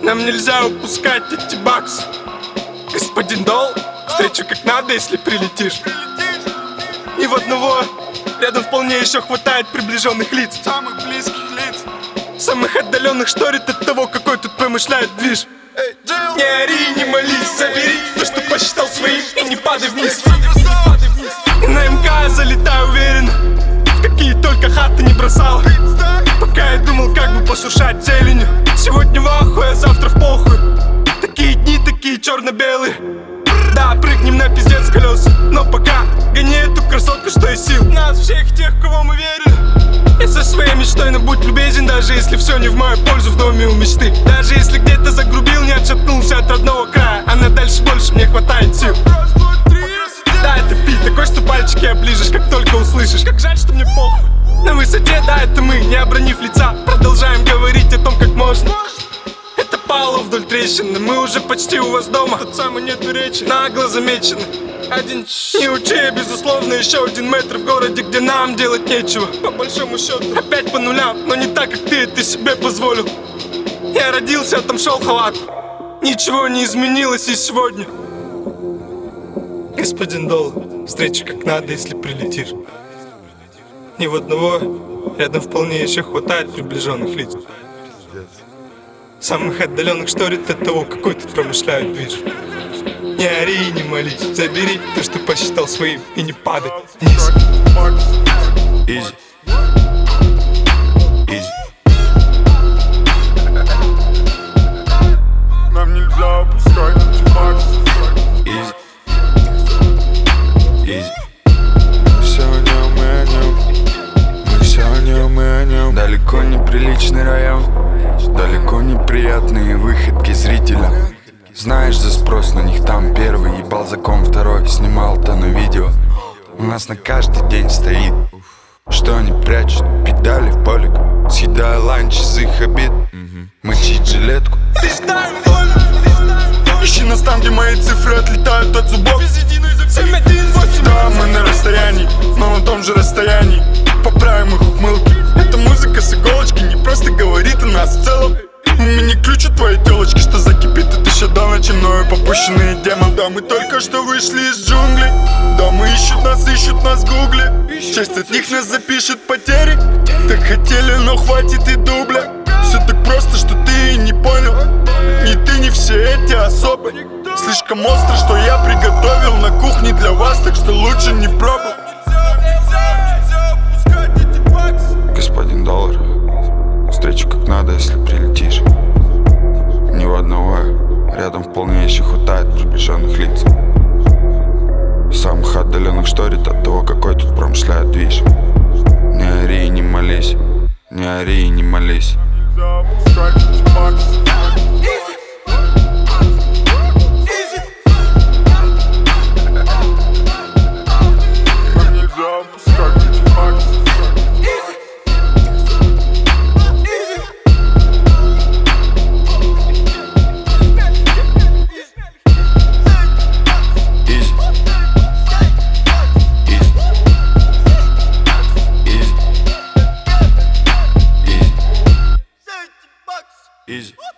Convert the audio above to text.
Нам нельзя упускать эти баксы. Господин Дол, встречу как надо, если прилетишь. И в одного рядом вполне еще хватает приближенных лиц, самых близких лиц, самых отдаленных шторит от того, какой тут промышляет движ. Не ори, не молись, забери то, что посчитал своим, и не падай вниз. И на МК залетаю уверенно, в какие только хаты не бросал. Пока я думал, как бы пошуршать зеленью. Сегодня в ахуе, а завтра в похуй. Такие дни, такие черно-белые. Да, прыгнем на пиздец колеса, но пока гони эту красотку, что из сил. Нас всех тех, в кого мы верили. Я со своей мечтой, но будь любезен, даже если все не в мою пользу в доме у мечты. Даже если где-то загрубил, не отшатнулся от родного края, а на дальше больше мне хватает сил. Да, это пи, такой, что пальчики оближешь, как только услышишь. Как жаль, что мне похуй. На высоте, да, это мы, не обронив лица, продолжаем говорить о том, как можно. Это Павлов вдоль трещины, мы уже почти у вас дома. Тот самый нету речи, нагло замечены. Один не учи, безусловно, еще 1 метр в городе, где нам делать нечего. По большому счету, опять по нулям, но не так, как ты это себе позволил. Я родился, а там шел халат. Ничего не изменилось и сегодня. Господин Дол, встречу как надо, если прилетишь. Ни в одного рядом вполне еще хватает приближенных лиц, самых отдаленных шторит от того, какой тут промышляют движ. Не ори и не молись, забери то, что посчитал своим, и не падай вниз. Easy. Easy. Нам нельзя опускать эти баксы. Easy. Easy. Все о нем и о нем. Мы все о нем и о нем. Далеко не приличный район, далеко неприятные выходки зрителя. Знаешь, за спрос на них там первый ебал закон, второй снимал-то на видео. У нас на каждый день стоит, что они прячут, педали в полик, съедая ланч из их обид. Мочить жилетку. Ищи нас там, где мои цифры отлетают от зубов. 7-1-8. Да, мы на расстоянии, но на том же расстоянии. Поправим их ухмылки. Эта музыка с иголочки не просто говорит о нас в целом. У меня ключ от твоей телочки, что закипит это еще до ночи, мною попущенные демон. Да, мы только что вышли из джунглей. Да, мы ищут нас в гугле. Часть от них нас запишет потери. Так хотели, но хватит и дубля. Все так просто, что ты и не понял. Ни ты, ни все эти особы. Слишком остро, что я приготовил на кухне для вас, так что лучше не пробуй. Господин Доллар, встречу как надо, если прилетишь. Ни у одного рядом вполне еще хватает приближенных лиц, самых отдаленных шторит от того, какой тут промышляет движ. Не ори и не молись, не ори и не молись. Easy.